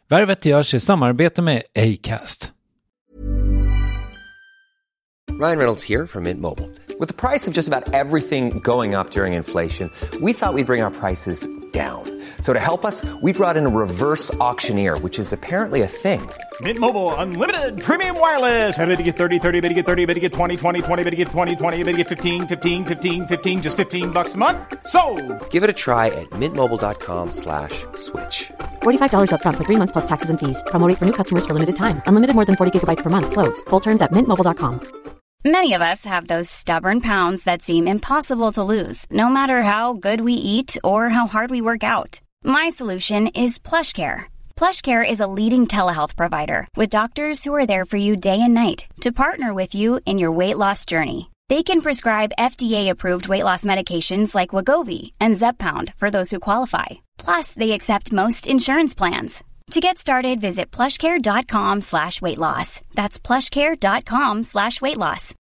Värvet görs i samarbete med Acast. Ryan Reynolds here from Mint Mobile. With the price of just about everything going up during inflation, we thought we'd bring our prices down. So to help us, we brought in a reverse auctioneer, which is apparently a thing. Mint Mobile Unlimited Premium Wireless. How to get 30, 30, bit to get 30, bit to get 20, 20, 20, bit to get 20, 20, bit to get 15, 15, 15, 15, just $15 a month? Sold! Give it a try at mintmobile.com/switch. $45 up front for 3 months plus taxes and fees. Promo rate for new customers for limited time. Unlimited more than 40 gigabytes per month. Slows full terms at mintmobile.com. Many of us have those stubborn pounds that seem impossible to lose, no matter how good we eat or how hard we work out. My solution is PlushCare. PlushCare is a leading telehealth provider with doctors who are there for you day and night to partner with you in your weight loss journey. They can prescribe FDA-approved weight loss medications like Wegovy and Zepbound for those who qualify. Plus, they accept most insurance plans. To get started, visit plushcare.com/weightloss. That's plushcare.com/weightloss.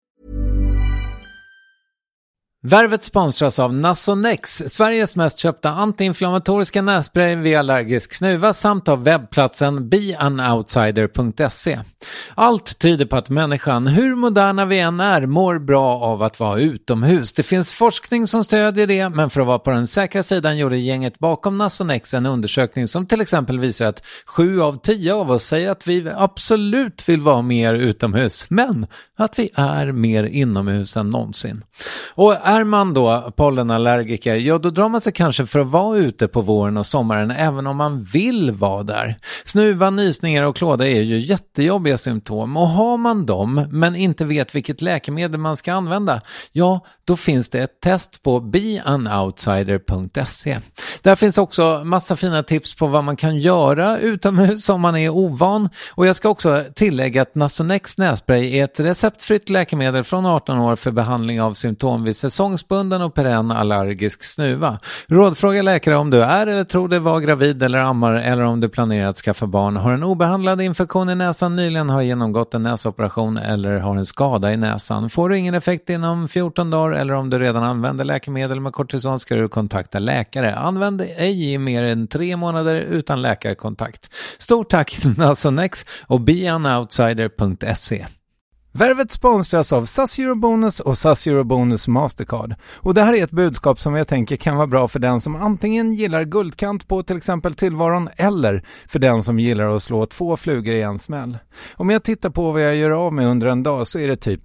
Värvet sponsras av Nasonex, Sveriges mest köpta antiinflammatoriska nässpray vid allergisk snuva, samt av webbplatsen beanoutsider.se. Allt tyder på att människan, hur moderna vi än är, mår bra av att vara utomhus. Det finns forskning som stödjer det, men för att vara på den säkra sidan gjorde gänget bakom Nasonex en undersökning som till exempel visar att 7 av 10 av oss säger att vi absolut vill vara mer utomhus, men att vi är mer inomhus än någonsin. Och är man då pollenallergiker, ja då drar man sig kanske för att vara ute på våren och sommaren även om man vill vara där. Snuva, nysningar och klåda är ju jättejobbiga symptom, och har man dem men inte vet vilket läkemedel man ska använda, ja då finns det ett test på beanoutsider.se. Där finns också massa fina tips på vad man kan göra utomhus om man är ovan, och jag ska också tillägga att Nasonex nässpray är ett receptfritt läkemedel från 18 år för behandling av symptom vid säsongsbunden och perenn allergisk snuva. Rådfråga läkare om du är eller tror dig vara gravid eller ammar, eller om du planerar att skaffa barn, har en obehandlad infektion i näsan, nyligen har genomgått en näsoperation eller har en skada i näsan. Får du ingen effekt inom 14 dagar eller om du redan använder läkemedel med kortison ska du kontakta läkare. Använd ej i mer än 3 månader utan läkarkontakt. Stort tack Nasonex och beanoutsider.se. Värvet sponsras av SAS Eurobonus och SAS Eurobonus Mastercard. Och det här är ett budskap som jag tänker kan vara bra för den som antingen gillar guldkant på till exempel tillvaron, eller för den som gillar att slå 2 flugor i en smäll. Om jag tittar på vad jag gör av med under en dag så är det typ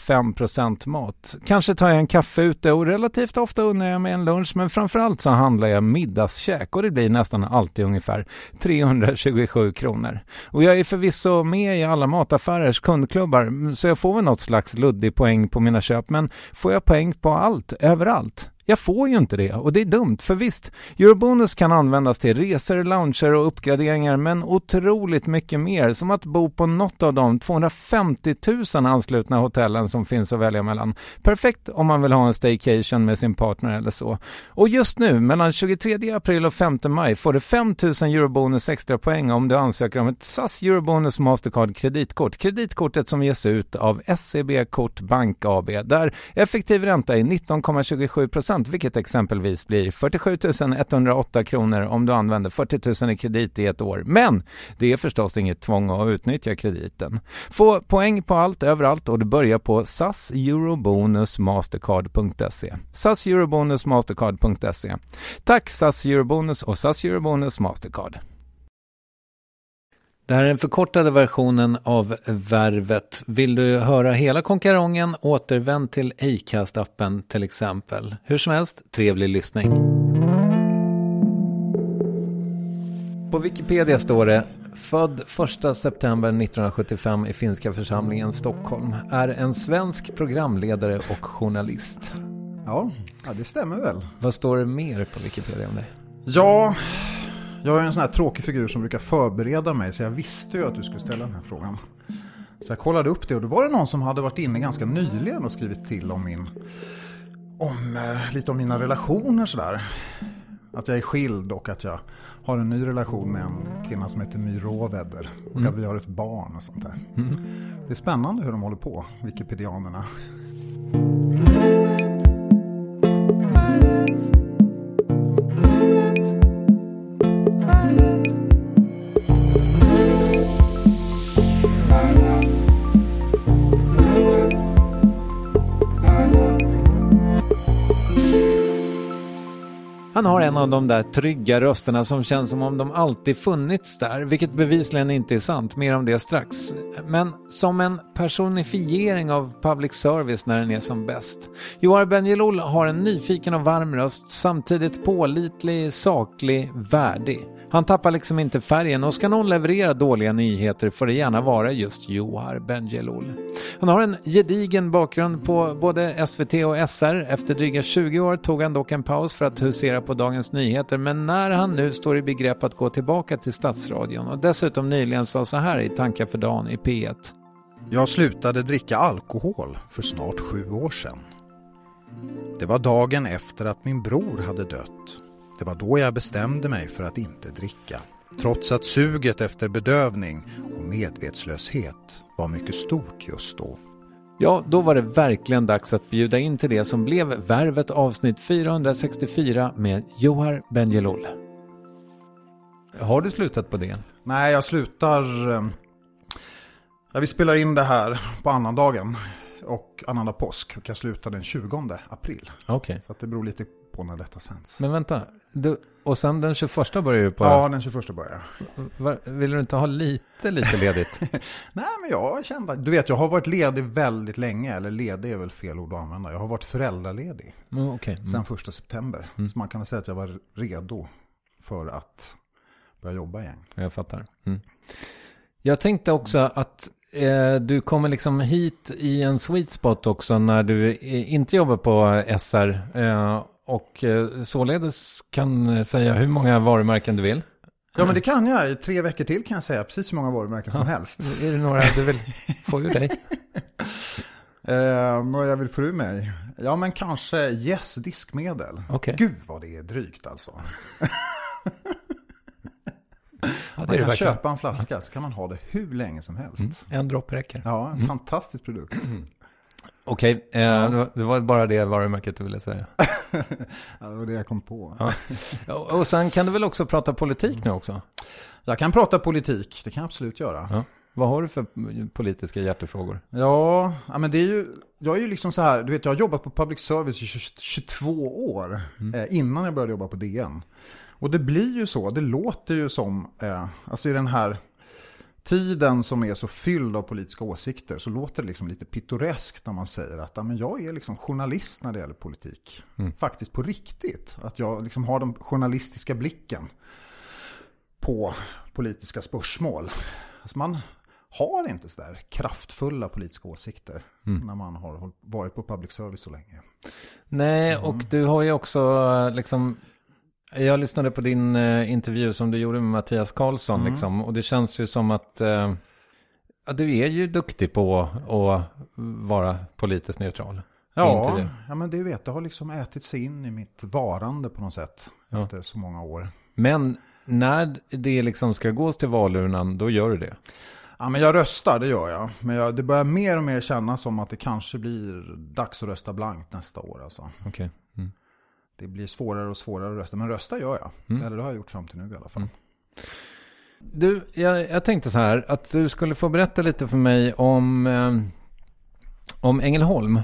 85% mat. Kanske tar jag en kaffe ute och relativt ofta unnar jag mig en lunch, men framförallt så handlar jag middagskäk och det blir nästan alltid ungefär 327 kronor. Och jag är förvisso med i alla mataffärers kundklubbar, så jag får väl något slags luddig poäng på mina köp, men får jag poäng på allt, överallt? Jag får ju inte det, och det är dumt, för visst, Eurobonus kan användas till resor, lounger och uppgraderingar, men otroligt mycket mer, som att bo på något av de 250 000 anslutna hotellen som finns att välja mellan. Perfekt om man vill ha en staycation med sin partner eller så. Och just nu, mellan 23 april och 5 maj, får du 5 000 Eurobonus extra poäng om du ansöker om ett SAS Eurobonus Mastercard kreditkort. Kreditkortet som ges ut av SEB Kort Bank AB, där effektiv ränta är 19,27%. Vilket exempelvis blir 47 108 kronor om du använder 40 000 i kredit i ett år. Men det är förstås inget tvång att utnyttja krediten. Få poäng på allt överallt och du börjar på saseurobonusmastercard.se. saseurobonusmastercard.se. Tack SAS Eurobonus och SAS Eurobonus Mastercard. Det här är den förkortade versionen av Värvet. Vill du höra hela konkarongen, återvänd till Acast-appen till exempel. Hur som helst, trevlig lyssning. På Wikipedia står det: född 1 september 1975 i Finska församlingen Stockholm. Är en svensk programledare och journalist. Ja, det stämmer väl. Vad står det mer på Wikipedia om dig? Ja, jag är en sån här tråkig figur som brukar förbereda mig, så jag visste ju att du skulle ställa den här frågan. Så jag kollade upp det, och då var det någon som hade varit inne ganska nyligen och skrivit till om lite om mina relationer sådär. Att jag är skild och att jag har en ny relation med en kvinna som heter My Råvedder. Och att vi har ett barn och sånt där. Det är spännande hur de håller på, Wikipedianerna. Han har en av de där trygga rösterna som känns som om de alltid funnits där, vilket bevisligen inte är sant, mer om det strax. Men som en personifiering av public service när den är som bäst. Johar Bendjelloul har en nyfiken och varm röst, samtidigt pålitlig, saklig, värdig. Han tappar liksom inte färgen, och ska någon leverera dåliga nyheter får det gärna vara just Johar Bendjelloul. Han har en gedigen bakgrund på både SVT och SR. Efter dryga 20 år tog han dock en paus för att husera på Dagens Nyheter, men när han nu står i begrepp att gå tillbaka till Stadsradion och dessutom nyligen sa så här i Tankar för dagen i P1. Jag slutade dricka alkohol för snart 7 år sedan. Det var dagen efter att min bror hade dött. Det var då jag bestämde mig för att inte dricka. Trots att suget efter bedövning och medvetslöshet var mycket stort just då. Ja, då var det verkligen dags att bjuda in till det som blev Värvet avsnitt 464 med Johar Bendjelloul. Har du slutat på det? Nej, jag slutar... Vi spelar in det här på annandagen och annandag påsk, och jag slutar den 20 april. Okej. Så att det beror lite på när detta sänds. Men vänta, och sen den 21 börjar du på... Ja, den 21 börjar jag. Vill du inte ha lite ledigt? Nej, men jag kände... Du vet, jag har varit ledig väldigt länge, eller ledig är väl fel ord att använda. Jag har varit föräldraledig sen 1 september. Så man kan säga att jag var redo för att börja jobba igen. Jag fattar. Jag tänkte också att du kommer liksom hit i en sweet spot också när du inte jobbar på SR och således kan säga hur många varumärken du vill. Ja, men det kan jag. I 3 veckor till kan jag säga precis hur många varumärken som helst. Är det några du vill få ur dig? Några jag vill få ur mig? Ja, men kanske Yes diskmedel. Okay. Gud vad det är drygt alltså. Ja, man kan köpa en flaska så kan man ha det hur länge som helst. En dropp räcker. Ja, en fantastisk produkt. Okej, det var bara det varumärket du ville säga. Ja, det var det jag kom på. Ja. Och sen kan du väl också prata politik nu också? Jag kan prata politik, det kan jag absolut göra. Ja. Vad har du för politiska hjärtefrågor? Ja, men det är ju... Jag är ju liksom så här, du vet, jag har jobbat på public service i 22 år innan jag började jobba på DN. Och det blir ju så, det låter ju som, alltså i den här tiden som är så fylld av politiska åsikter så låter det liksom lite pittoreskt när man säger att men jag är liksom journalist när det gäller politik. Faktiskt på riktigt. Att jag liksom har den journalistiska blicken på politiska spörsmål. Alltså man har inte så där kraftfulla politiska åsikter när man har varit på public service så länge. Nej, och du har ju också liksom... Jag lyssnade på din intervju som du gjorde med Mattias Karlsson liksom, och det känns ju som att du är ju duktig på att vara politiskt neutral. Ja, men det vet jag har liksom ätit sig in i mitt varande på något sätt efter så många år. Men när det liksom ska gås till valurnan, då gör du det? Ja, men jag röstar, det gör jag. Men det börjar mer och mer kännas som att det kanske blir dags att rösta blankt nästa år. Alltså. Okej. Det blir svårare och svårare att rösta. Men rösta gör jag. Eller det har jag gjort fram till nu i alla fall. Du, jag tänkte så här. Att du skulle få berätta lite för mig om Ängelholm.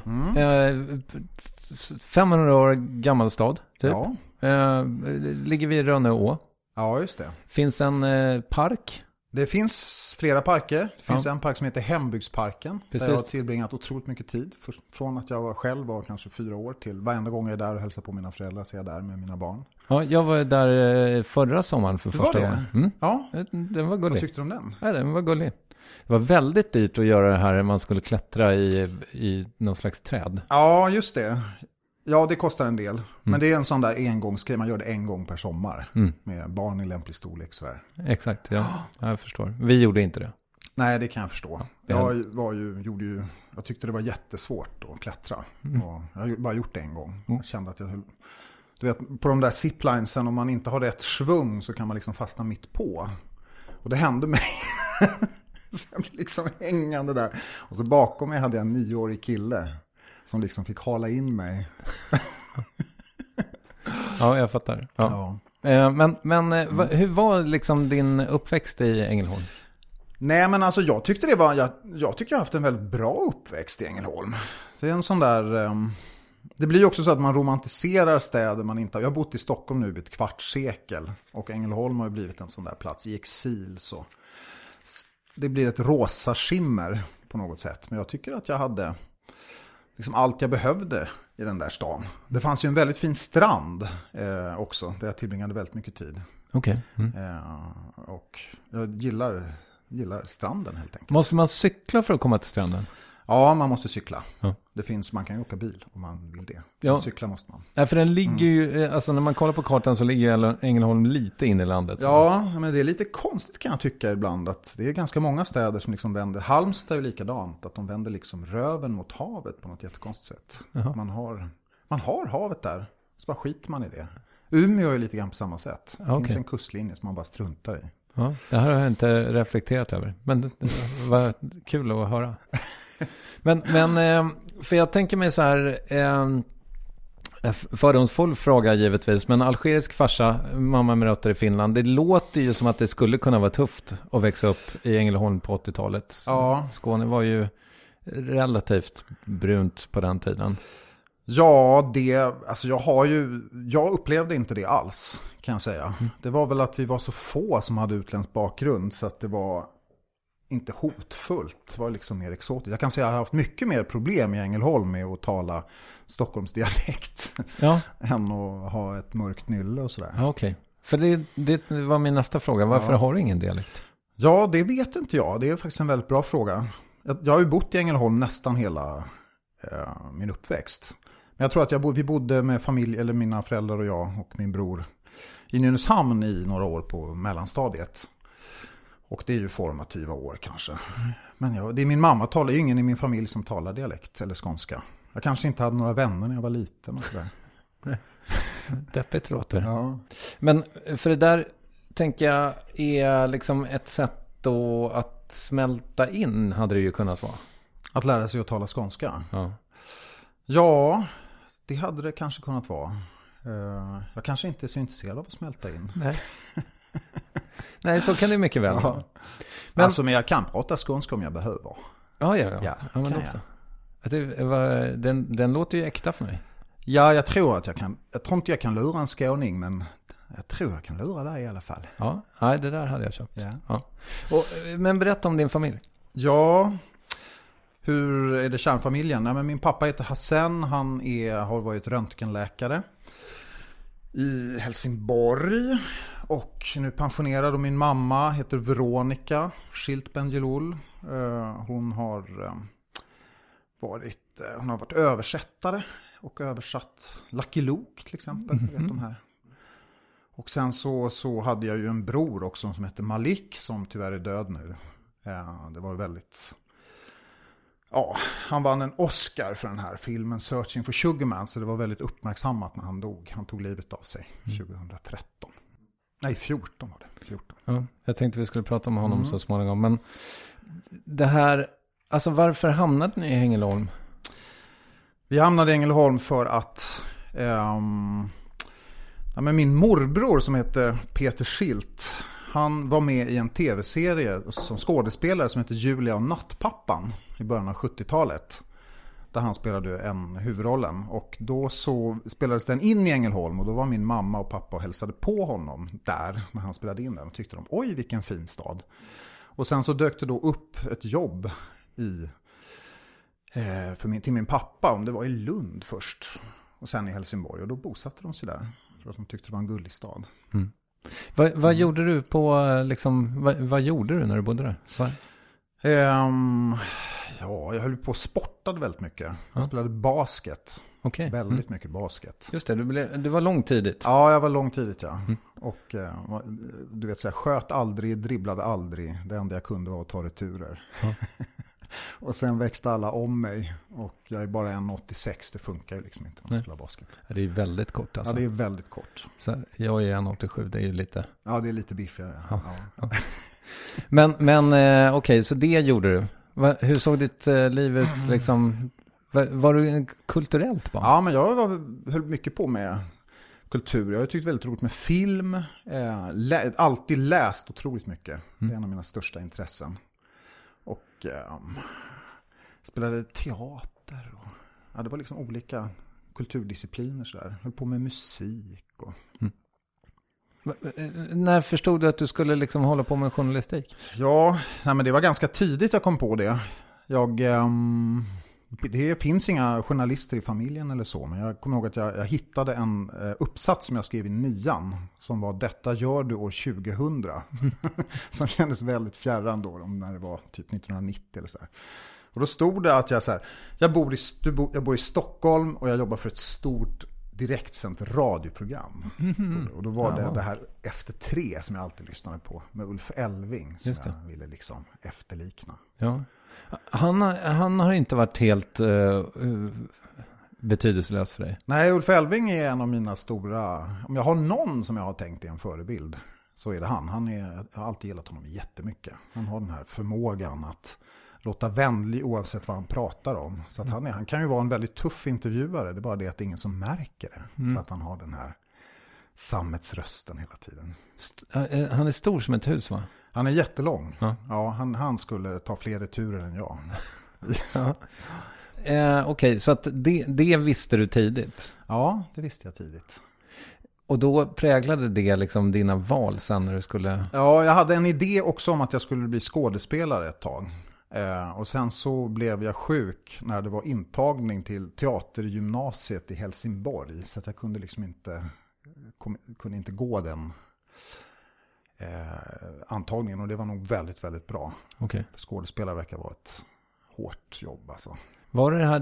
500 år gammal stad. Typ. Ja. Ligger vid Rönneå. Ja, just det. Finns en park. Det finns flera parker. Det finns en park som heter Hembygdsparken. Precis. Där jag har tillbringat otroligt mycket tid. Från att jag själv var kanske 4 år till varenda gång jag är där och hälsar på mina föräldrar så är jag där med mina barn. Ja, jag var där förra sommaren för första gången. Ja. Den var gullig. Vad tyckte du om den? Ja, den var gullig. Det var väldigt dyrt att göra det här när man skulle klättra i någon slags träd. Ja, just det. Ja, det kostar en del. Men det är en sån där engångsgrej. Man gör det en gång per sommar. Med barn i lämplig storlek. Så här. Exakt, ja. Jag förstår. Vi gjorde inte det. Nej, det kan jag förstå. Jag tyckte det var jättesvårt att klättra. Och jag har bara gjort det en gång. Jag kände att du vet, på de där ziplinesen, om man inte har rätt svung så kan man liksom fastna mitt på. Och det hände mig. Så jag blev liksom hängande där. Och så bakom mig hade jag en 9-årig kille som liksom fick hala in mig. Ja, jag fattar. Ja. Men hur var liksom din uppväxt i Ängelholm? Nej, men alltså jag tyckte jag har haft en väldigt bra uppväxt i Ängelholm. Det är en sån där Det blir ju också så att man romantiserar städer man inte har. Jag har bott i Stockholm nu i ett kvartssekel. Och Ängelholm har ju blivit en sån där plats i exil. Så det blir ett rosa skimmer på något sätt. Men jag tycker att jag hade liksom allt jag behövde i den där stan. Det fanns ju en väldigt fin strand också. Där jag tillbringade väldigt mycket tid. Okej. Och jag gillar stranden helt enkelt. Måste man cykla för att komma till stranden? Ja, man måste cykla. Ja. Man kan ju åka bil om man vill det. Ja. Cykla måste man. Ja, för den ligger ju, alltså när man kollar på kartan så ligger ju Ängelholm lite in i landet. Ja, men det är lite konstigt kan jag tycka ibland att det är ganska många städer som liksom vänder. Halmstad är ju likadant, att de vänder liksom röven mot havet på något jättekonstigt sätt. Man har havet där, så bara skiter man i det. Umeå är lite grann på samma sätt. Det finns en kustlinje som man bara struntar i. Ja, det här har jag inte reflekterat över. Men det var kul att höra. Men för jag tänker mig så här, fördomsfull fråga givetvis, men algerisk farsa, mamma med rötter i Finland, det låter ju som att det skulle kunna vara tufft att växa upp i Ängelholm på 80-talet. Ja. Skåne var ju relativt brunt på den tiden. Ja, jag upplevde inte det alls, kan jag säga. Det var väl att vi var så få som hade utländsk bakgrund så att det var inte hotfullt. Det var liksom mer exotiskt. Jag kan säga att jag har haft mycket mer problem i Ängelholm med att tala Stockholmsdialekt än att ha ett mörkt nylle och sådär. Ja, okej. För det var min nästa fråga. Varför har du ingen dialekt? Ja, det vet inte jag. Det är faktiskt en väldigt bra fråga. Jag har ju bott i Ängelholm nästan hela min uppväxt. Men jag tror att vi bodde med familj, eller mina föräldrar och jag och min bror i Nynäshamn i några år på mellanstadiet. Och det är ju formativa år kanske. Men det är min mamma, talar ju ingen i min familj som talar dialekt eller skånska. Jag kanske inte hade några vänner när jag var liten och sådär. Deppigt låter det. Ja. Men för det där tänker jag är liksom ett sätt då att smälta in, hade det ju kunnat vara. Att lära sig att tala skånska? Ja, det hade det kanske kunnat vara. Jag kanske inte är så intresserad av att smälta in. Nej, så kan det mycket väl vara. Men jag kan prata skånska om jag behöver. Ja, men också. Den låter ju äkta för mig. Ja, jag tror inte jag kan lura en skåning, men jag tror jag kan lura dig i alla fall. Ja, det där hade jag köpt. Ja. Men berätta om din familj. Ja, hur är det kärnfamiljen? Nej, men min pappa heter Hassan, han har varit röntgenläkare i Helsingborg och nu pensionerad, och min mamma heter Veronica Schildt-Benjelul. Hon har varit översättare och översatt Lucky Luke till exempel. Vet de här. Och sen så hade jag ju en bror också som heter Malik som tyvärr är död nu. Det var väldigt... Ja, han vann en Oscar för den här filmen Searching for Sugar Man, så det var väldigt uppmärksammat när han dog. Han tog livet av sig 2013. Nej, 14 var det. 14. Ja, jag tänkte vi skulle prata om honom så småningom. Men det här, alltså varför hamnade ni i Ängelholm? Vi hamnade i Ängelholm för att men min morbror som heter Peter Schildt, han var med i en tv-serie som skådespelare som heter Julia och Nattpappan i början av 70-talet. Där han spelade en huvudrollen. Och då så spelades den in i Ängelholm. Och då var min mamma och pappa och hälsade på honom där när han spelade in den. Och tyckte de, oj vilken fin stad. Och sen så dök det då upp ett jobb till min pappa. Om det var i Lund först. Och sen i Helsingborg. Och då bosatte de sig där. För att de tyckte det var en gullig stad. Mm. Vad gjorde du vad gjorde du när du bodde där? Jag höll på och sportade väldigt mycket. Jag spelade basket. Okay. Väldigt mycket basket. Just det, du var långtidigt. Ja, jag var långtidigt, ja. Och du vet så jag sköt aldrig, dribblade aldrig. Det enda jag kunde var att ta returer. Och sen växte alla om mig. Och jag är bara 1,86. Det funkar ju liksom inte när man spelar basket. Det är väldigt kort alltså. Ja, det är väldigt kort. Så jag är 1,87. Det är ju lite... Ja, det är lite biffigare. Ja. Men okej, så det gjorde du. Hur såg ditt liv ut liksom? Var du kulturellt barn? Ja, men jag höll mycket på med kultur. Jag har tyckt väldigt roligt med film. Alltid läst otroligt mycket. Det är en av mina största intressen. Och spelade teater. Det var liksom olika kulturdiscipliner sådär. Höll på med musik och... När förstod du att du skulle liksom hålla på med journalistik? Ja, nej, men det var ganska tidigt jag kom på det. Det finns inga journalister i familjen eller så, men jag kommer ihåg att jag hittade en uppsats som jag skrev i 9:an som var "Detta gör du år 2000", som kändes väldigt fjärran då, när det var typ 1990 eller så här. Och då stod det att jag bor i Stockholm och jag jobbar för ett stort direktsänt radioprogram. Och då var det här Efter 3 som jag alltid lyssnade på med Ulf Elving som jag ville liksom efterlikna. Ja. Han har inte varit helt betydelselös för dig. Nej, Ulf Elving är en av mina stora... Om jag har någon som jag har tänkt är en förebild så är det han. Jag har alltid gillat honom jättemycket. Han har den här förmågan att låta vänlig oavsett vad han pratar om. Så att han kan ju vara en väldigt tuff intervjuare. Det är bara det att det är ingen som märker det. För att han har den här sammetsrösten hela tiden. Han är stor som ett hus, va? Han är jättelång. Ja, han skulle ta fler returer än jag. Ja. Okej, så att det visste du tidigt? Ja, det visste jag tidigt. Och då präglade det liksom dina val sen när du skulle... Ja, jag hade en idé också om att jag skulle bli skådespelare ett tag. Och sen så blev jag sjuk när det var intagning till teatergymnasiet i Helsingborg. Så att jag kunde liksom kunde inte gå den antagningen. Och det var nog väldigt, väldigt bra. Okay. Skådespelare verkar vara ett hårt jobb alltså. Var det här,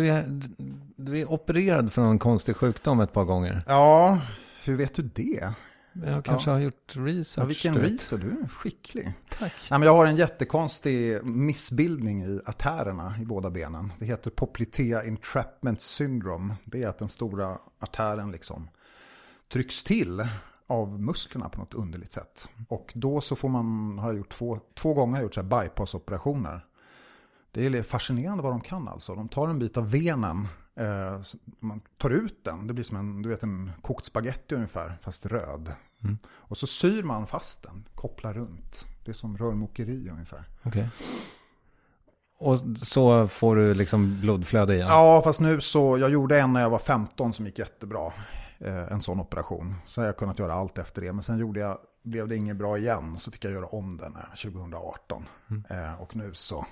du är opererad för någon konstig sjukdom ett par gånger? Ja, hur vet du det? Jag kanske har gjort research. Ja, vilken research, du är skicklig. Tack. Nej, men jag har en jättekonstig missbildning i artärerna i båda benen. Det heter popliteal entrapment syndrome. Det är att den stora artären liksom trycks till av musklerna på något underligt sätt. Och då så får man, har jag gjort två gånger gjort så här bypassoperationer. Det är fascinerande vad de kan alltså. De tar en bit av venen, man tar ut den. Det blir som en kokt spaghetti ungefär, fast röd. Och så syr man fast den, kopplar runt. Det är som rörmokeri ungefär. Okej. Och så får du liksom blodflöde igen? Ja, fast nu så, jag gjorde en när jag var 15 som gick jättebra. En sån operation. Så har jag kunnat göra allt efter det. Men sen blev det inget bra igen. Så fick jag göra om den 2018. Och nu så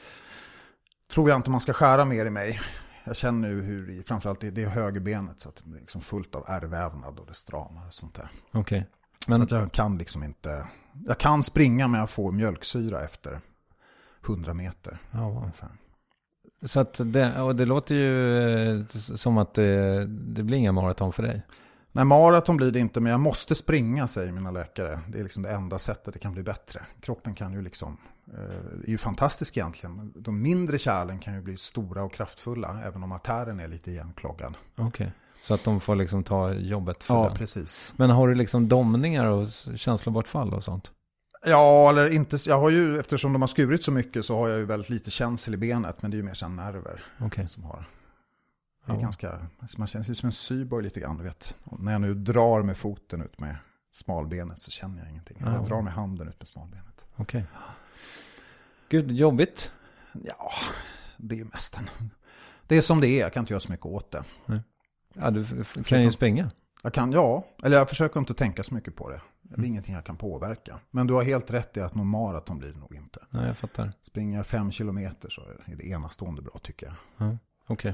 tror jag inte man ska skära mer i mig. Jag känner nu hur framförallt det är högerbenet så att det är liksom fullt av ärrvävnad och det stramar och sånt där. Okej. Men så att jag kan liksom inte... Jag kan springa men jag får mjölksyra efter 100 meter. Ja, ungefär. Så att det låter ju som att det blir inga maraton för dig. Nej, maraton blir det inte, men jag måste springa, säger mina läkare. Det är liksom det enda sättet det kan bli bättre. Kroppen kan ju liksom, är ju fantastisk egentligen. De mindre kärlen kan ju bli stora och kraftfulla, även om artären är lite igenkloggad. Okej. Så att de får liksom ta jobbet för Ja, den. Precis. Men har du liksom domningar och känslobortfall och sånt? Ja, eller inte. Jag har ju, eftersom de har skurit så mycket så har jag ju väldigt lite känsel i benet, men det är ju mer som nerver som har. Det är ganska, man känner sig som en cyborg lite grann, du vet. Och när jag nu drar med foten ut med smalbenet så känner jag ingenting. Jag drar med handen ut med smalbenet. Okej. Gud, jobbigt. Ja, det är mest det är som det är, jag kan inte göra så mycket åt det. Nej. Ja, du kan ju springa. Jag försöker inte tänka så mycket på det. Det är ingenting jag kan påverka. Men du har helt rätt i att någon maraton blir det nog inte. Nej, jag fattar. Springer jag 5 kilometer så är det enastående bra, tycker jag. Ja, okej.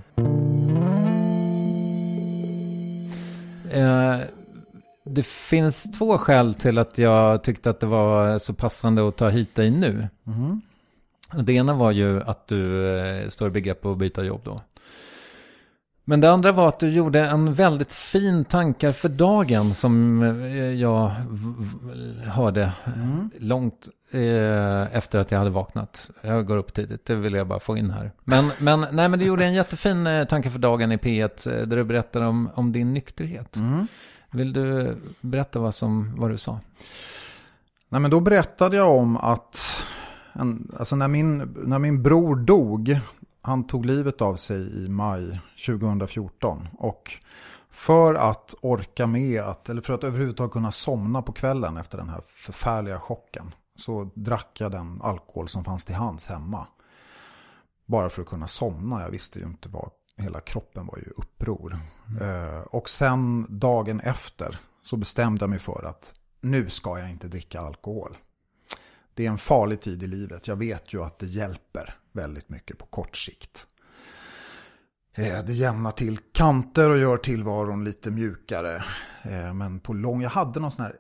Det finns 2 skäl till att jag tyckte att det var så passande att ta hit dig nu. Det ena var ju att du står i begrepp att byta jobb då. Men det andra var att du gjorde en väldigt fin tankar för dagen som jag hörde långt efter att jag hade vaknat. Jag går upp tidigt, det vill jag bara få in här. Men du gjorde en jättefin tankar för dagen i P1 där du berättade om din nykterhet. Vill du berätta vad du sa? Nej, men då berättade jag om att när min bror dog, han tog livet av sig i maj 2014, och för att orka med eller för att överhuvudtaget kunna somna på kvällen efter den här förfärliga chocken så drack jag den alkohol som fanns till hands hemma. Bara för att kunna somna. Jag visste ju inte vad hela kroppen var ju uppror. Och sen dagen efter så bestämde jag mig för att nu ska jag inte dricka alkohol. Det är en farlig tid i livet. Jag vet ju att det hjälper väldigt mycket på kort sikt. Det jämnar till kanter och gör tillvaron lite mjukare. Men på jag hade någon sån här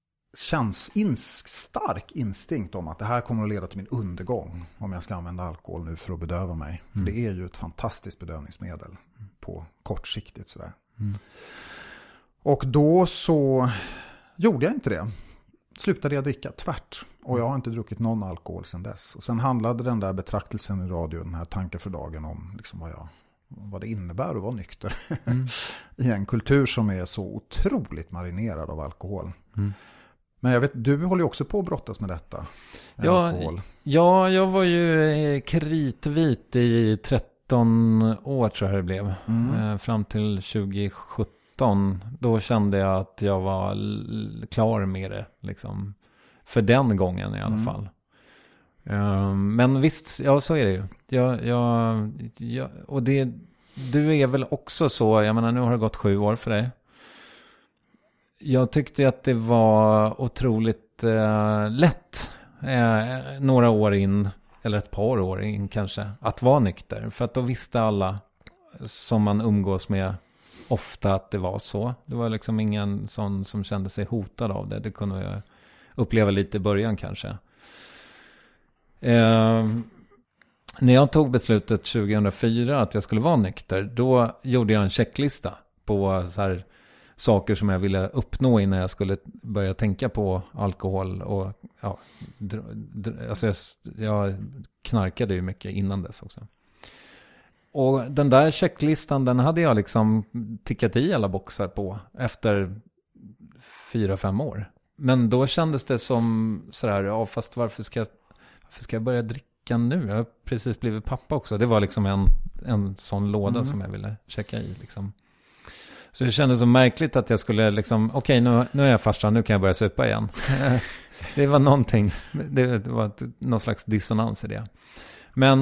stark instinkt om att det här kommer att leda till min undergång om jag ska använda alkohol nu för att bedöva mig. För det är ju ett fantastiskt bedövningsmedel på kortsiktigt sådär. Och då så gjorde jag inte det. Slutade jag dricka tvärt. Och jag har inte druckit någon alkohol sedan dess. Och sen handlade den där betraktelsen i radio, den här tanken för dagen, om liksom vad det innebär att vara nykter. I en kultur som är så otroligt marinerad av alkohol. Men jag vet, du håller ju också på att brottas med detta. Alkohol. Ja, jag var ju kritvit i 13 år tror jag det blev. Fram till 2017. Då kände jag att jag var klar med det. Liksom. För den gången i alla fall. Men visst, ja så är det ju. Och du är väl också så, jag menar nu har det gått 7 år för dig. Jag tyckte att det var otroligt lätt några år in, eller ett par år in kanske, att vara nykter. För att då visste alla som man umgås med ofta att det var så. Det var liksom ingen sån som kände sig hotad av det. Det kunde jag uppleva lite i början kanske. När jag tog beslutet 2004 att jag skulle vara nykter, då gjorde jag en checklista på så här saker som jag ville uppnå innan jag skulle börja tänka på alkohol. Och ja, alltså jag knarkade ju mycket innan dess också. Och den där checklistan, den hade jag liksom tickat i alla boxar på efter 4-5 år. Men då kändes det som sådär, ja fast varför ska jag börja dricka nu? Jag har precis blivit pappa också. Det var liksom en sån låda som jag ville checka i liksom. Så det kändes så märkligt att jag skulle liksom, okej, nu är jag farsan, nu kan jag börja supa igen. Det var någonting, det var någon slags dissonans i det. Men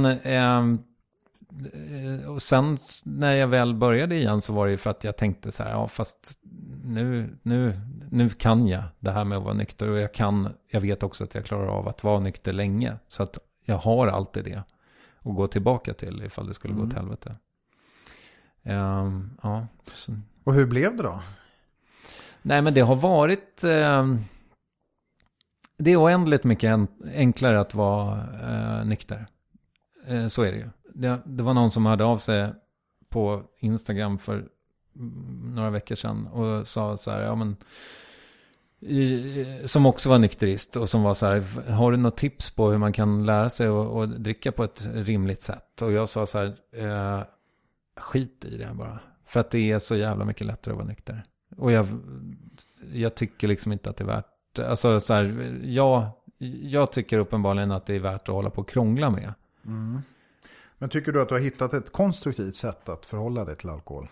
och sen när jag väl började igen så var det ju för att jag tänkte så här, ja fast nu kan jag det här med att vara nykter, och jag vet också att jag klarar av att vara nykter länge, så att jag har alltid det att gå tillbaka till ifall det skulle gå till helvete. Ja. Så. Och hur blev det då? Nej, men det har varit det är oändligt mycket enklare att vara nykter. Så är det ju. Det var någon som hörde av sig på Instagram för några veckor sedan och sa så här, ja men som också var nykterist och som var så här, har du något tips på hur man kan lära sig att dricka på ett rimligt sätt? Och jag sa så här, skit i det bara. För att det är så jävla mycket lättare att vara nykter. Och jag tycker liksom inte att det är värt, alltså så här, jag tycker uppenbarligen att det är värt att hålla på och krångla med. Men tycker du att du har hittat ett konstruktivt sätt att förhålla dig till alkohol?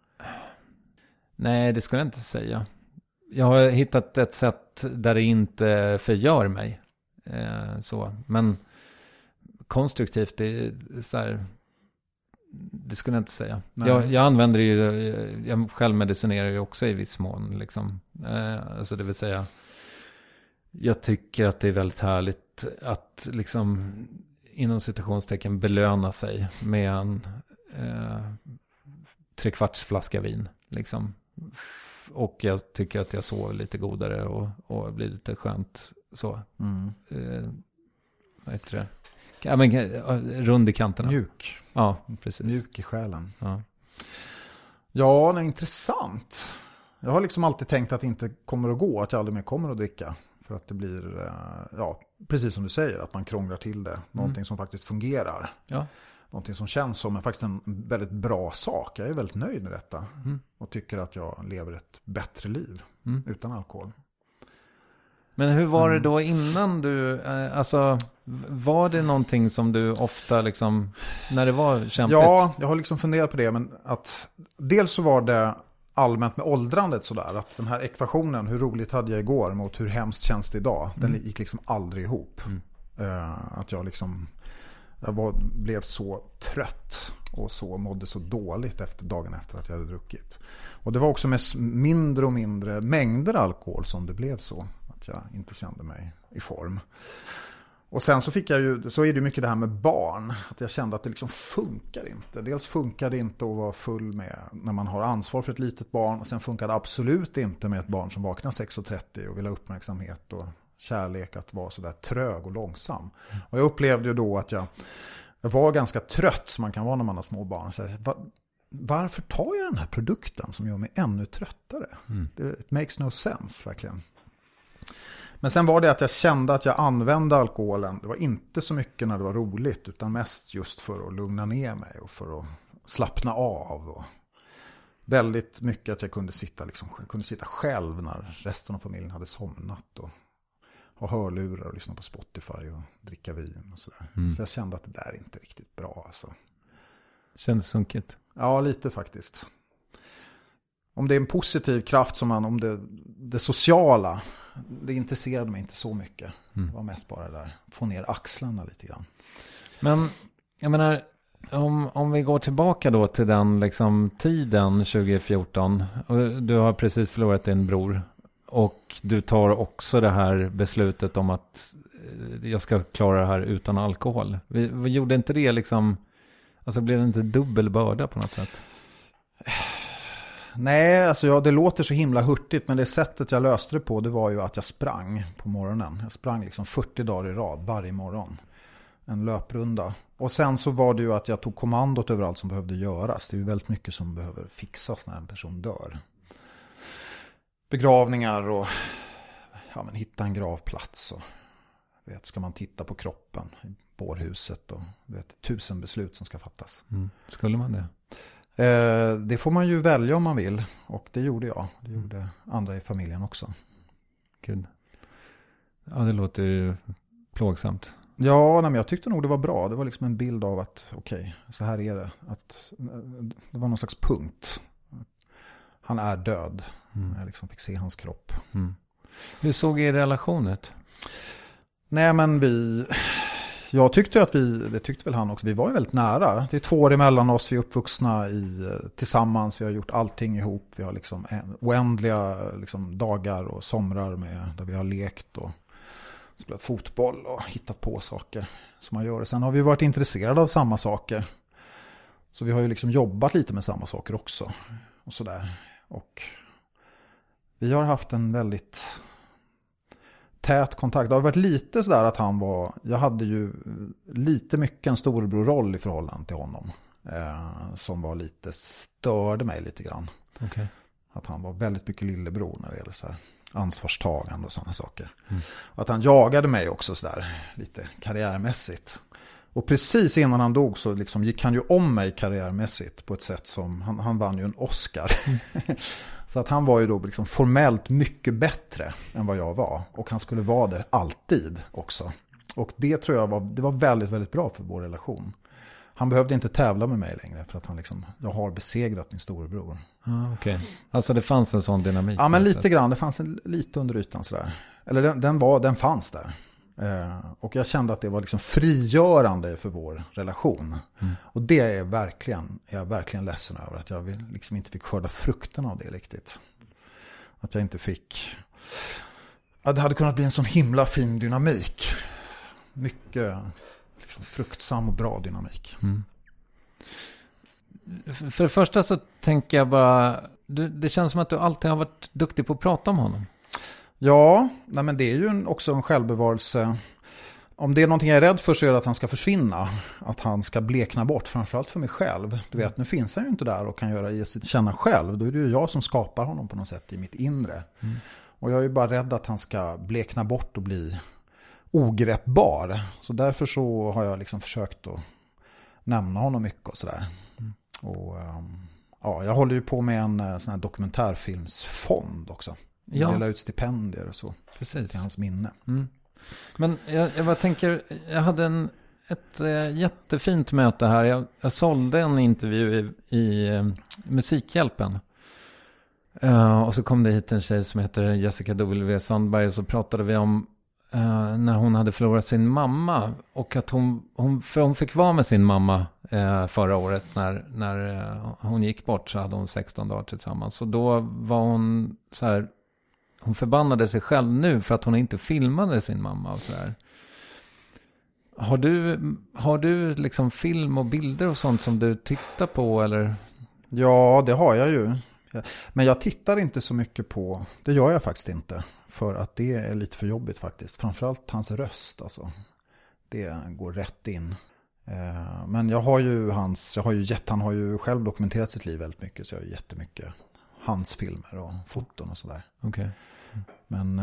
Nej, det skulle jag inte säga. Jag har hittat ett sätt där det inte förgör mig. Så. Men konstruktivt, det är så här, det skulle jag inte säga. Jag använder det ju, jag självmedicinerar ju också i viss mån. Liksom. Alltså det vill säga, jag tycker att det är väldigt härligt att liksom inom citationstecken belöna sig med en 3/4 flaska vin. Liksom. Och jag tycker att jag sover lite godare och blir lite skönt så. Vad heter det? Ja, men, rund i kanterna. Mjuk. Ja, precis. Mjuk i själen. Ja, det är intressant. Jag har liksom alltid tänkt att det inte kommer att gå, att jag aldrig mer kommer att dricka. För att det blir, precis som du säger, att man krånglar till det. Någonting som faktiskt fungerar. Ja. Någonting som känns som faktiskt en väldigt bra sak. Jag är väldigt nöjd med detta. Och tycker att jag lever ett bättre liv utan alkohol. Men hur var det då innan du, alltså var det någonting som du ofta liksom, när det var kämpigt? Ja, jag har liksom funderat på det, men att dels så var det allmänt med åldrandet sådär, att den här ekvationen, hur roligt hade jag igår mot hur hemskt känns det idag, den gick liksom aldrig ihop. Att jag liksom, blev så trött och så mådde så dåligt dagen efter att jag hade druckit. Och det var också med mindre och mindre mängder alkohol som det blev så att jag inte kände mig i form. Och sen så är det mycket det här med barn, att jag kände att det liksom funkar inte. Dels funkar det inte att vara full med när man har ansvar för ett litet barn, och sen funkar det absolut inte med ett barn som vaknar 6:30 och vill ha uppmärksamhet och kärlek, att vara så där trög och långsam. Och jag upplevde ju då att jag var ganska trött, som man kan vara när man har små barn. Så varför tar jag den här produkten som gör mig ännu tröttare? It makes no sense, verkligen. Men sen var det att jag kände att jag använde alkoholen. Det var inte så mycket när det var roligt, utan mest just för att lugna ner mig och för att slappna av. Och väldigt mycket att jag kunde sitta själv när resten av familjen hade somnat och ha hörlurar och lyssna på Spotify och dricka vin och sådär. Så jag kände att det där är inte riktigt bra. Alltså. Kändes sunkigt? Ja, lite faktiskt. Om det är en positiv kraft om det sociala, det intresserade mig inte så mycket. Det var mest bara där, få ner axlarna lite grann. Men jag menar, om vi går tillbaka då till den liksom tiden 2014, och du har precis förlorat din bror, och du tar också det här beslutet om att jag ska klara det här utan alkohol. Vi gjorde inte det liksom, alltså blev det inte dubbel börda på något sätt? Nej, alltså det låter så himla hurtigt, men det sättet jag löste det på, det var ju att jag sprang på morgonen. Jag sprang liksom 40 dagar i rad varje morgon. En löprunda. Och sen så var det ju att jag tog kommandot över allt som behövde göras. Det är ju väldigt mycket som behöver fixas när en person dör. Begravningar och hitta en gravplats. Och, ska man titta på kroppen i bårhuset och 1000 beslut som ska fattas. Skulle man det? Det får man ju välja om man vill, och det gjorde jag. Det gjorde andra i familjen också. Gud. Ja, det låter ju plågsamt. Ja, men jag tyckte nog det var bra. Det var liksom en bild av att så här är det. Att det var någon slags punkt. Han är död. Jag liksom fick se hans kropp. Hur såg er relation ut? Nej, men jag tyckte att det tyckte väl han också. Vi var ju väldigt nära. Det är 2 år emellan oss. Vi är uppvuxna tillsammans. Vi har gjort allting ihop. Vi har liksom oändliga liksom dagar och somrar där vi har lekt och spelat fotboll och hittat på saker som man gör. Sen har vi varit intresserade av samma saker. Så vi har ju liksom jobbat lite med samma saker också. Och sådär. Och vi har haft en väldigt tät kontakt. Det har varit lite sådär att jag hade ju lite mycket en storebror-roll i förhållande till honom. Som störde mig lite grann. Okay. Att han var väldigt mycket lillebror när det gäller så här ansvarstagande och sådana saker. Och att han jagade mig också sådär lite karriärmässigt. Och precis innan han dog så liksom gick han ju om mig karriärmässigt på ett sätt som han vann ju en Oscar. Så att han var ju då liksom formellt mycket bättre än vad jag var. Och han skulle vara det alltid också. Och det tror jag var väldigt, väldigt bra för vår relation. Han behövde inte tävla med mig längre för att jag har besegrat min storebror. Okej. Alltså det fanns en sån dynamik? Ja, men lite grann. Det fanns lite under ytan sådär. Eller den fanns där. Och jag kände att det var liksom frigörande för vår relation. Och det är jag verkligen ledsen över. Att jag liksom inte fick skörda frukten av det riktigt. Att jag inte fick... Ja, det hade kunnat bli en sån himla fin dynamik. Mycket liksom fruktsam och bra dynamik. För det första så tänker jag bara... Det känns som att du alltid har varit duktig på att prata om honom. Ja, men det är ju också en självbevarelse. Om det är någonting jag är rädd för så är det att han ska försvinna. Att han ska blekna bort, framförallt för mig själv. Du vet, nu finns han ju inte där och kan ge sig känna själv. Då är det ju jag som skapar honom på något sätt i mitt inre. Och jag är ju bara rädd att han ska blekna bort och bli ogreppbar. Så därför så har jag liksom försökt att nämna honom mycket och sådär. Och jag håller ju på med en sån här dokumentärfilmsfond också. Dela ut stipendier och så. Precis. Till hans minne. Men jag bara tänker, jag hade ett jättefint möte här. Jag sålde en intervju i Musikhjälpen. Och så kom det hit en tjej som heter Jessica W. Sandberg, och så pratade vi om när hon hade förlorat sin mamma, och att hon fick vara med sin mamma förra året när hon gick bort, så hade hon 16 dagar tillsammans. Så då var hon så här, hon förbannade sig själv nu för att hon inte filmade sin mamma och så här. Har du liksom film och bilder och sånt som du tittar på eller? Ja, det har jag ju. Men jag tittar inte så mycket på, det gör jag faktiskt inte. För att det är lite för jobbigt faktiskt. Framförallt hans röst alltså. Det går rätt in. Men han har ju själv dokumenterat sitt liv väldigt mycket. Så jag har ju jättemycket hans filmer och foton och sådär. Okej. Men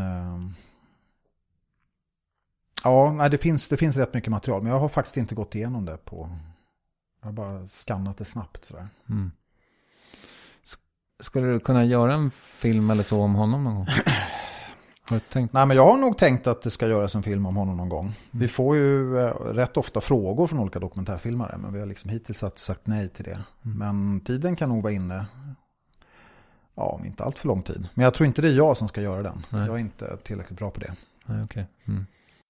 ja, nej, det finns rätt mycket material. Men jag har faktiskt inte gått igenom det jag har bara skannat det snabbt sådär. Mm. Skulle du kunna göra en film eller så om honom någon gång? Har du tänkt? Nej, men jag har nog tänkt att det ska göras en film om honom någon gång. Vi får ju rätt ofta frågor från olika dokumentärfilmare, men vi har liksom hittills sagt nej till det. Men tiden kan nog vara inne. Ja, inte allt för lång tid. Men jag tror inte det är jag som ska göra den. Nej. Jag är inte tillräckligt bra på det. Nej, okej. Mm.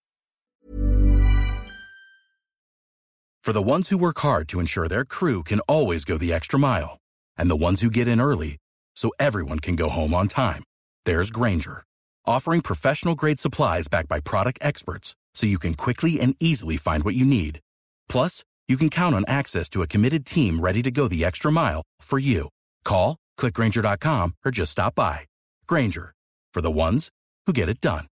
For the ones who work hard to ensure their crew can always go the extra mile, and the ones who get in early so everyone can go home on time, there's Grainger, offering professional-grade supplies backed by product experts so you can quickly and easily find what you need. Plus, you can count on access to a committed team ready to go the extra mile for you. Call, click Grainger.com, or just stop by. Grainger, for the ones who get it done.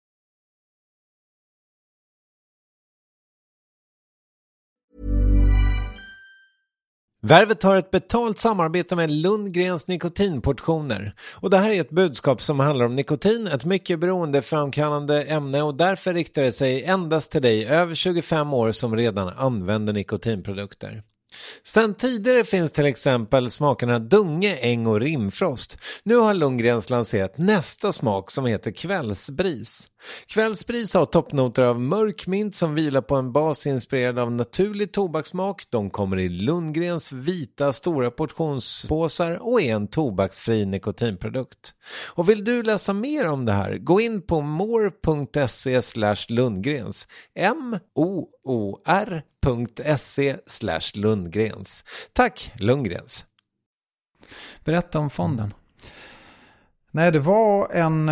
Värvet har ett betalt samarbete med Lundgrens nikotinportioner. Och det här är ett budskap som handlar om nikotin, ett mycket beroendeframkallande ämne, och därför riktar det sig endast till dig över 25 år som redan använder nikotinprodukter. Sedan tidigare finns till exempel smakerna Dunge, Äng och Rimfrost. Nu har Lundgrens lanserat nästa smak som heter Kvällsbris. Kvällsbris har toppnoter av mörkmint som vilar på en bas inspirerad av naturlig tobakssmak. De kommer i Lundgrens vita stora portionspåsar och är en tobaksfri nikotinprodukt. Och vill du läsa mer om det här, gå in på more.se/Lundgrens. moor.se/Lundgrens. Tack Lundgrens. Berätta om fonden. Nej, det var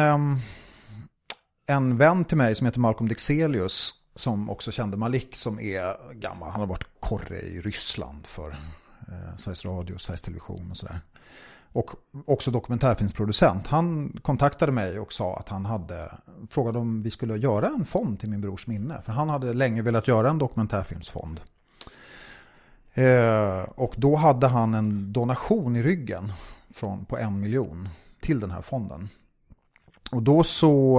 en vän till mig som heter Malcolm Dexelius som också kände Malik, som är gammal. Han har varit korre i Ryssland för Sveriges Radio, Sveriges Television och sådär. Och också dokumentärfilmsproducent. Han kontaktade mig och sa att han frågade om vi skulle göra en fond till min brors minne. För han hade länge velat göra en dokumentärfilmsfond. Och då hade han en donation i ryggen på 1 miljon till den här fonden. Och då så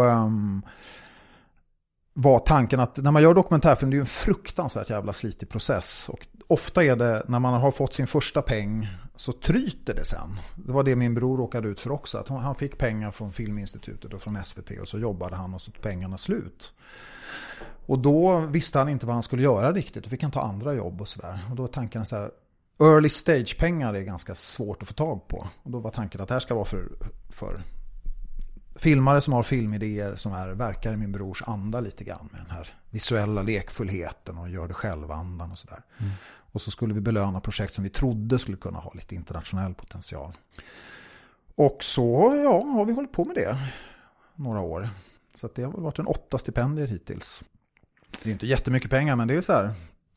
var tanken att när man gör dokumentärfilm, det är ju en fruktansvärt jävla slitig process. Och ofta är det, när man har fått sin första peng, så tryter det sen. Det var det min bror råkade ut för också. Att han fick pengar från Filminstitutet och från SVT, och så jobbade han och så tog pengarna slut. Och då visste han inte vad han skulle göra riktigt. Då fick han ta andra jobb och sådär. Och då var tanken så här, early stage pengar är ganska svårt att få tag på. Och då var tanken att det här ska vara för filmare som har filmidéer som verkar i min brors anda lite grann, med den här visuella lekfullheten och gör det själv-andan och sådär. Mm. Och så skulle vi belöna projekt som vi trodde skulle kunna ha lite internationell potential. Och så har vi hållit på med det några år. Så att det har varit 8 stipendier hittills. Det är inte jättemycket pengar, men det är så här,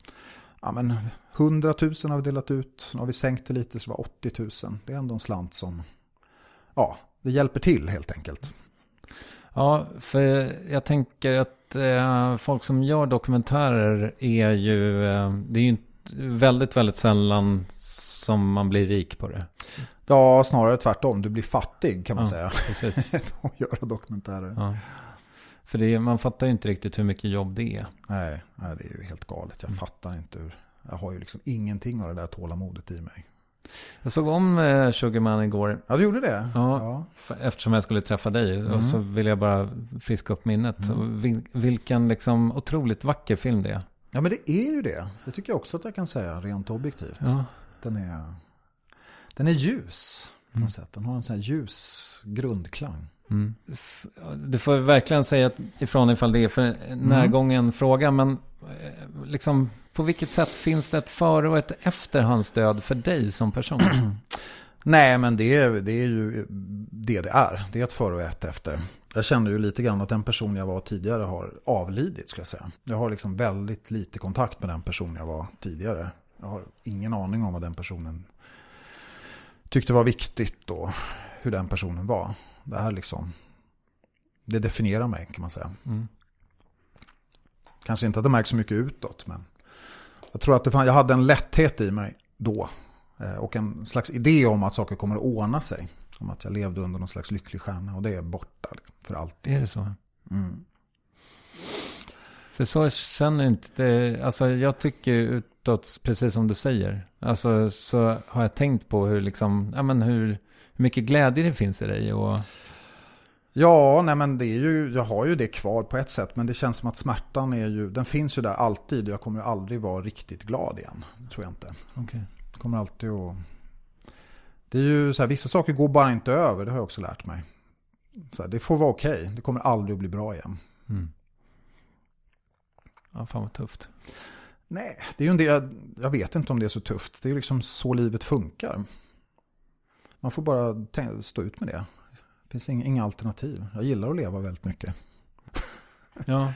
100 000 har vi delat ut. Nu har vi sänkt det lite, så var 80 000. Det är ändå en slant som, det hjälper till helt enkelt. Ja, för jag tänker att folk som gör dokumentärer är ju, det är ju väldigt, väldigt sällan som man blir rik på det. Ja, snarare tvärtom. Du blir fattig kan man säga. Precis. Att göra dokumentärer. Ja. För man fattar ju inte riktigt hur mycket jobb det är. Nej, det är ju helt galet. Jag fattar inte hur. Jag har ju liksom ingenting av det där tålamodet i mig. Jag såg om Sugarman igår. Ja, du gjorde det? Ja. Eftersom jag skulle träffa dig. Och så vill jag bara friska upp minnet. Vilken liksom otroligt vacker film det är. Ja, men det är ju det. Det tycker jag också att jag kan säga rent objektivt. Ja. Den är ljus på något sätt. Den har en sån här ljus grundklang. Du får verkligen säga ifrån ifall det är för närgången fråga, men liksom, på vilket sätt finns det ett före och ett efter hans död för dig som person? Nej, men det är ju det är. Det är ett före och ett efter. Jag kände ju lite grann att den person jag var tidigare har avlidit, skulle jag säga. Jag har liksom väldigt lite kontakt med den person jag var tidigare. Jag har ingen aning om vad den personen tyckte var viktigt och hur den personen var. Det här liksom, det definierar mig, kan man säga. Kanske inte att det märks så mycket utåt, men jag tror att jag hade en lätthet i mig då. Och en slags idé om att saker kommer att ordna sig. Om att jag levde under någon slags lycklig stjärna. Och det är borta för alltid. Är det så? För så känner inte det. Alltså jag tycker utåt, precis som du säger. Alltså så har jag tänkt på hur liksom, ja men hur mycket glädje det finns i dig. Och... Ja, nej men det är ju, jag har ju det kvar på ett sätt. Men det känns som att smärtan är ju, den finns ju där alltid. Jag kommer aldrig vara riktigt glad igen. Det tror jag inte. Okej. Kommer alltid att... Det är ju så här, vissa saker går bara inte över, det har jag också lärt mig. Så här, det får vara okej. Det kommer aldrig att bli bra igen. Ja, fan vad tufft. Nej, det är ju en del, jag vet inte om det är så tufft. Det är liksom så livet funkar. Man får bara stå ut med det. Det finns inga alternativ. Jag gillar att leva väldigt mycket. Ja.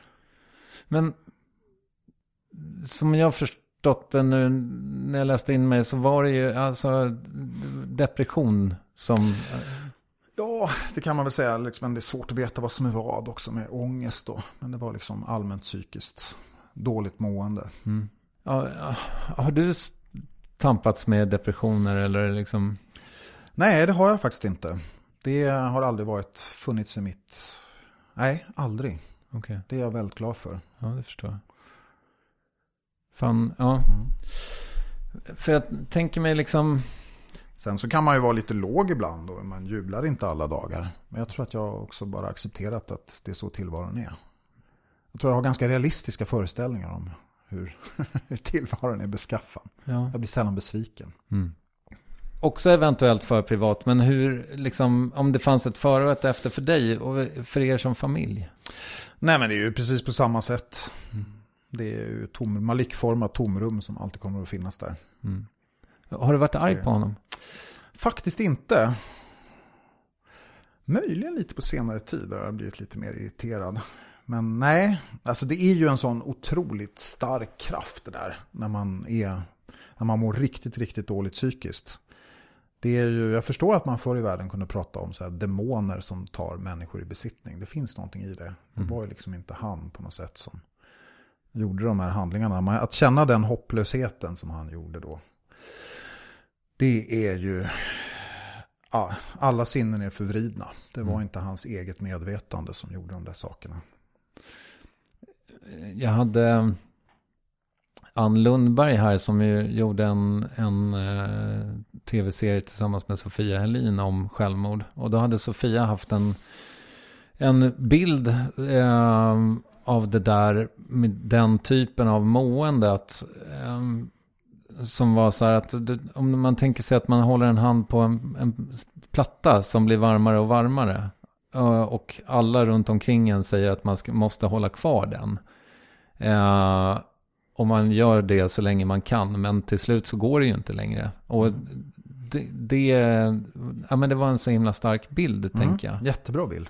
Men som jag förstått det nu när jag läste in mig, så var det ju alltså depression som... Ja, det kan man väl säga. Liksom, det är svårt att veta vad som är vad också med ångest då. Men det var liksom allmänt psykiskt dåligt mående. Ja, har du tampats med depressioner eller liksom... Nej, det har jag faktiskt inte. Det har aldrig funnits i mitt... Nej, aldrig. Okay. Det är jag väldigt glad för. Ja, det förstår jag. Fan, ja. För jag tänker mig liksom... Sen så kan man ju vara lite låg ibland och man jublar inte alla dagar. Men jag tror att jag också bara accepterat att det är så tillvaron är. Jag tror jag har ganska realistiska föreställningar om hur tillvaron är beskaffad. Ja. Jag blir sällan besviken. Också eventuellt för privat, men hur liksom, om det fanns ett före och ett efter för dig och för er som familj? Nej, men det är ju precis på samma sätt. Det är ju malikformat tomrum som alltid kommer att finnas där. Har du varit arg på honom? Faktiskt inte. Möjligen lite på senare tid har jag blivit lite mer irriterad. Men nej, alltså det är ju en sån otroligt stark kraft det där när man mår riktigt, riktigt dåligt psykiskt. Det är ju, jag förstår att man förr i världen kunde prata om så här demoner som tar människor i besittning. Det finns någonting i det. Det var ju liksom inte han på något sätt som gjorde de här handlingarna. Att känna den hopplösheten som han gjorde då. Det är ju... Ja, alla sinnen är förvridna. Det var inte hans eget medvetande som gjorde de där sakerna. Jag hade Ann Lundberg här som ju gjorde en tv-serie tillsammans med Sofia Helin om självmord. Och då hade Sofia haft en bild av det där med den typen av mående att... som var så här att om man tänker sig att man håller en hand på en platta som blir varmare och varmare och alla runt omkring en säger att man måste hålla kvar den. Och man gör det så länge man kan, men till slut så går det ju inte längre. Och men det var en så himla stark bild, tänker jag. Jättebra bild.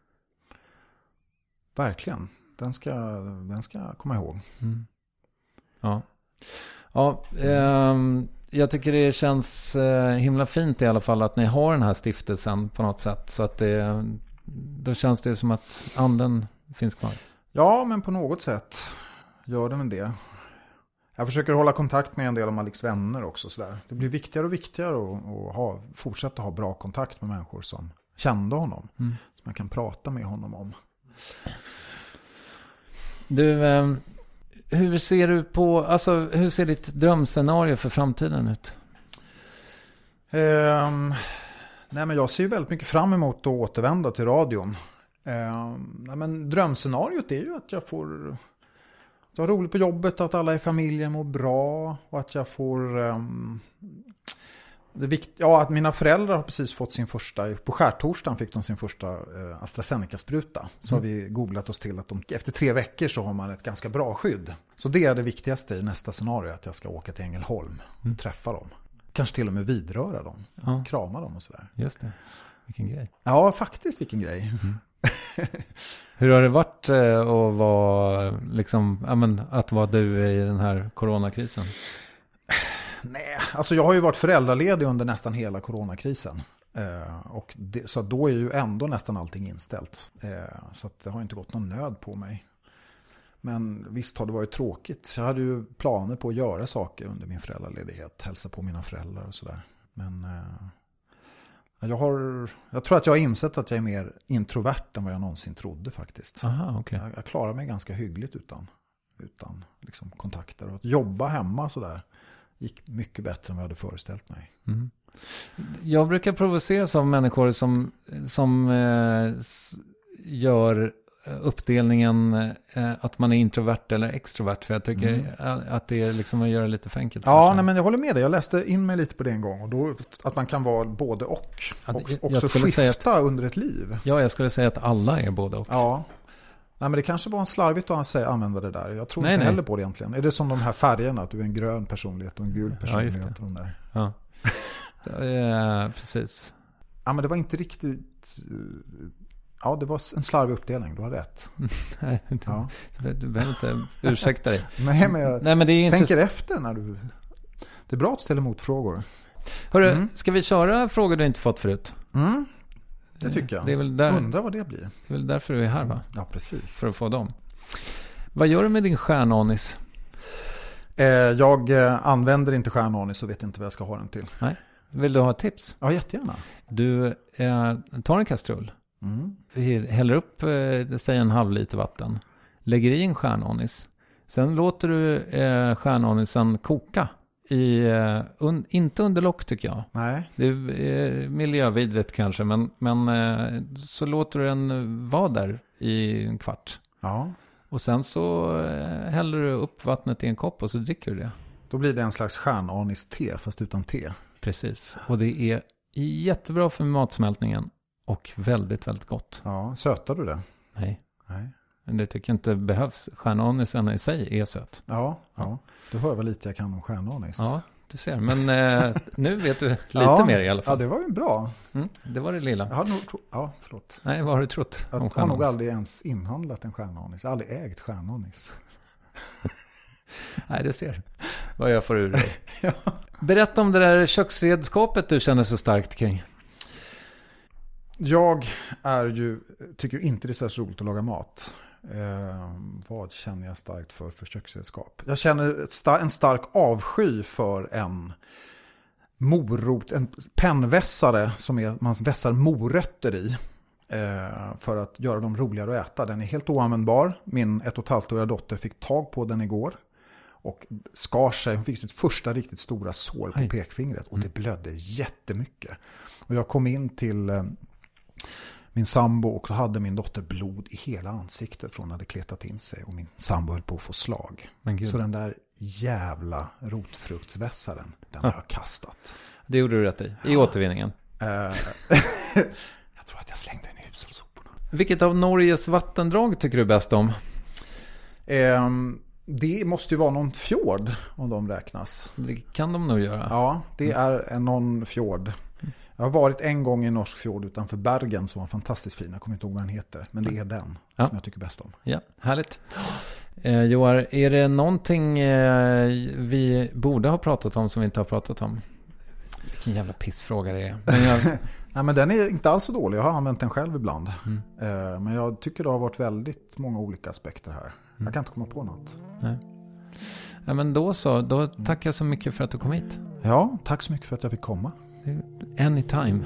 Verkligen. Den ska komma ihåg. Ja. Ja, jag tycker det känns himla fint i alla fall att ni har den här stiftelsen på något sätt. Så att då känns det som att anden finns kvar. Ja, men på något sätt gör den det. Jag försöker hålla kontakt med en del av Maliks vänner också. Så där. Det blir viktigare och viktigare att fortsätta ha bra kontakt med människor som kände honom. Som man kan prata med honom om. Du... hur ser ditt drömscenario för framtiden ut? Nej, men jag ser ju väldigt mycket fram emot att återvända till radion. Men drömscenariot är ju att jag får ha roligt på jobbet, att alla i familjen mår bra och att jag får Att mina föräldrar har precis fått sin första, på skärtorsdagen fick de sin första AstraZeneca-spruta. Så har vi googlat oss till att efter 3 veckor så har man ett ganska bra skydd. Så det är det viktigaste i nästa scenario, att jag ska åka till Ängelholm och träffa dem. Kanske till och med vidröra dem, krama dem och sådär. Just det, vilken grej. Ja, faktiskt vilken grej. Hur har det varit att vara, liksom, att vara du i den här coronakrisen? Nej, alltså jag har ju varit föräldraledig under nästan hela coronakrisen. Så då är ju ändå nästan allting inställt. Så att det har inte gått någon nöd på mig. Men visst har det varit tråkigt. Jag hade ju planer på att göra saker under min föräldraledighet. Hälsa på mina föräldrar och sådär. Men jag tror att jag har insett att jag är mer introvert än vad jag någonsin trodde faktiskt. Aha, okay. Jag klarar mig ganska hyggligt utan liksom kontakter. Och att jobba hemma sådär gick mycket bättre än vad jag hade föreställt mig. Mm. Jag brukar provoceras av människor som gör uppdelningen att man är introvert eller extrovert, för jag tycker att det är liksom att göra lite för enkelt. Ja, nej, men jag håller med dig. Jag läste in mig lite på det en gång, och då att man kan vara både och också skifta under ett liv. Ja, jag skulle säga att alla är både och. Ja. Nej, men det kanske var en slarvigt att använda det där. Jag tror inte heller på det egentligen. Är det som de här färgerna, att du är en grön personlighet och en gul personlighet? Ja, de där. Ja. Precis. Ja, men det var inte riktigt... Ja, det var en slarvig uppdelning, du har rätt. Nej, du behöver inte ursäkta dig. Nej, men jag men det är tänker efter när du... Det är bra att ställa motfrågor. Hörru, ska vi köra frågor du inte fått förut? Det tycker jag. Det är väl undrar vad det blir. Det är väl därför du är här, va? Ja, precis. För att få dem. Vad gör du med din stjärnanis? Jag använder inte stjärnanis och vet inte vad jag ska ha den till. Nej. Vill du ha tips? Ja, jättegärna. Du tar en kastrull. Häller upp, säg en halv liter vatten. Lägger i en stjärnanis. Sen låter du stjärnanisen koka. Inte under lock, tycker jag. Nej. Det är miljövidrigt kanske, men så låter du den vara där i en kvart. Ja. Och sen så häller du upp vattnet i en kopp och så dricker du det. Då blir det en slags stjärnanis-te fast utan te. Precis. Och det är jättebra för matsmältningen och väldigt, väldigt gott. Ja, sötar du det? Nej. Men det tycker jag inte behövs. Stjärnanisen i sig är söt. Ja. Du hör vad lite jag kan om stjärnanis. Ja, du ser. Men nu vet du lite mer i alla fall. Ja, det var ju bra. Det var det lilla. Jag hade nog förlåt. Nej, vad har du trott om stjärnanis? Jag har nog aldrig ens inhandlat en stjärnanis. Jag har aldrig ägt stjärnanis. Nej, du ser vad jag får ur dig. Ja. Berätta om det där köksredskapet du känner så starkt kring. Jag tycker inte det är så roligt att laga mat. Vad känner jag starkt för köksredskap? Jag känner en stark avsky för en pennvässare som man vässar morötter i för att göra dem roligare att äta. Den är helt oanvändbar. Min 1,5-åriga dotter fick tag på den igår och skar sig. Hon fick sitt första riktigt stora sår på pekfingret och det blödde jättemycket. Och jag kom in till min sambo och då hade min dotter blod i hela ansiktet från hon hade kletat in sig och min sambo höll på att få slag. Så den där jävla rotfruktsvässaren, den har jag kastat. Det gjorde du rätt i återvinningen. Jag tror att jag slängde den i hushållssoporna. Vilket av Norges vattendrag tycker du bäst om? Det måste ju vara någon fjord om de räknas. Det kan de nog göra. Ja, det är någon fjord. Jag har varit en gång i en norsk fjord utanför Bergen som var fantastiskt fin. Jag kommer inte ihåg vad den heter, men det är den som jag tycker bäst om. Ja, härligt. Joar, är det någonting vi borde ha pratat om som vi inte har pratat om? Vilken jävla pissfråga det är. Nej, men den är inte alls så dålig. Jag har använt den själv ibland. Men jag tycker det har varit väldigt många olika aspekter här. Jag kan inte komma på något. Nej. Ja, men då så. Då tackar jag så mycket för att du kom hit. Ja, tack så mycket för att jag fick komma. Anytime.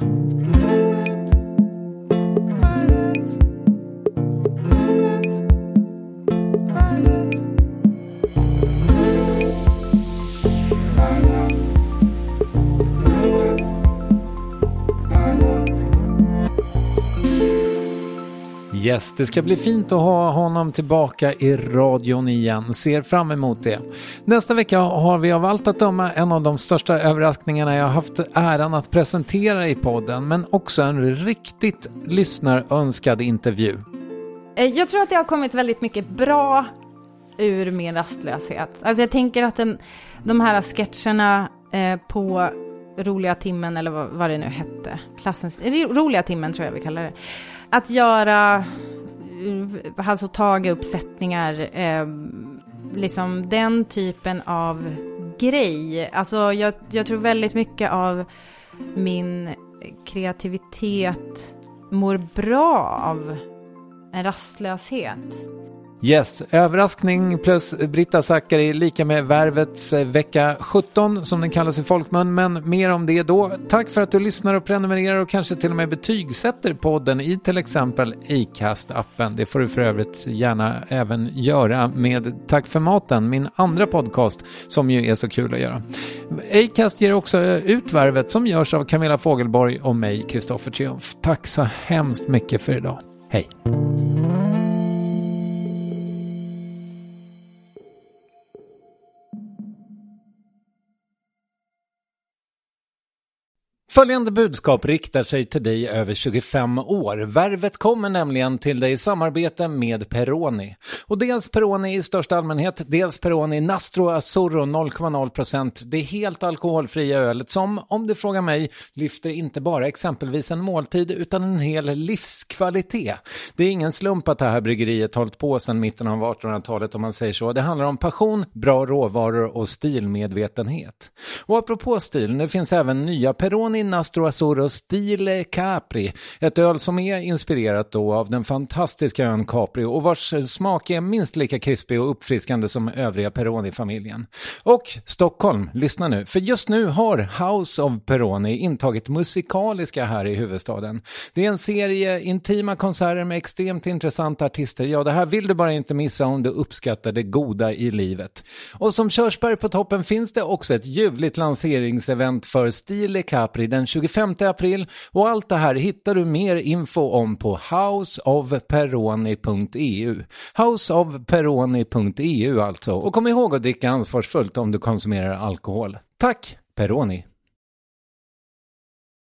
Yes, det ska bli fint att ha honom tillbaka i radion igen. Ser fram emot det. Nästa vecka har vi av allt att döma en av de största överraskningarna jag haft äran att presentera i podden, men också en riktigt lyssnarönskad intervju. Jag tror att det har kommit väldigt mycket bra ur min rastlöshet. Alltså jag tänker att de här sketcherna på Roliga timmen, eller vad det nu hette. Klassens Roliga timmen tror jag vi kallar det. Att göra, alltså taga uppsättningar, liksom den typen av grej. Alltså jag tror väldigt mycket av min kreativitet mår bra av en rastlöshet. Yes, överraskning plus Britta Zackari lika med Värvets vecka 17 som den kallas i folkmun, men mer om det då. Tack för att du lyssnar och prenumererar och kanske till och med betygsätter podden i till exempel Acast-appen. Det får du för övrigt gärna även göra med Tack för maten, min andra podcast som ju är så kul att göra. Acast ger också ut Värvet som görs av Camilla Fogelborg och mig, Kristoffer Triumf. Tack så hemskt mycket för idag. Hej! Följande budskap riktar sig till dig över 25 år. Värvet kommer nämligen till dig i samarbete med Peroni. Och dels Peroni i största allmänhet, dels Peroni Nastro Azzurro 0,0%. Det är helt alkoholfria ölet som, om du frågar mig, lyfter inte bara exempelvis en måltid utan en hel livskvalitet. Det är ingen slump att det här bryggeriet hållit på sedan mitten av 1800-talet om man säger så. Det handlar om passion, bra råvaror och stilmedvetenhet. Och apropå stil, nu finns även nya Peroni Nastro Azzurro Stile Capri, ett öl som är inspirerat då av den fantastiska ön Capri och vars smak är minst lika krispig och uppfriskande som övriga Peroni-familjen. Och Stockholm, lyssna nu, för just nu har House of Peroni intagit musikaliska här i huvudstaden. Det är en serie intima konserter med extremt intressanta artister. Ja, det här vill du bara inte missa om du uppskattar det goda i livet. Och som körsbär på toppen finns det också ett ljuvligt lanseringsevent för Stile Capri den 25 april, och allt det här hittar du mer info om på houseofperoni.eu. Houseofperoni.eu alltså. Och kom ihåg att dricka ansvarsfullt om du konsumerar alkohol. Tack, Peroni!